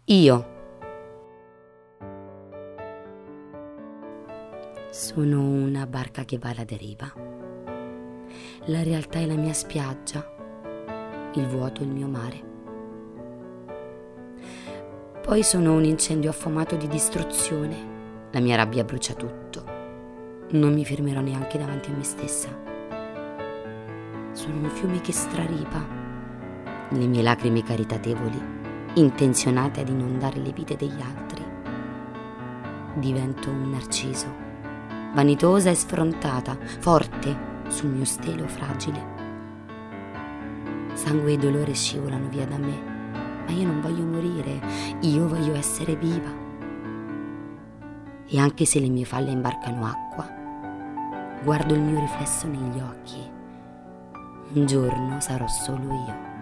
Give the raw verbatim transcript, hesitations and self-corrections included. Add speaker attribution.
Speaker 1: Io sono una barca che va alla deriva. La realtà è la mia spiaggia, il vuoto il mio mare. Poi sono un incendio affamato di distruzione, la mia rabbia brucia tutto. Non mi fermerò neanche davanti a me stessa. Sono un fiume che straripa, le mie lacrime caritatevoli, intenzionate ad inondare le vite degli altri. Divento un narciso, vanitosa e sfrontata, forte sul mio stelo fragile. Sangue e dolore scivolano via da me, ma io non voglio morire, io voglio essere viva. E anche se le mie falle imbarcano acqua, guardo il mio riflesso negli occhi. Un giorno sarò solo io.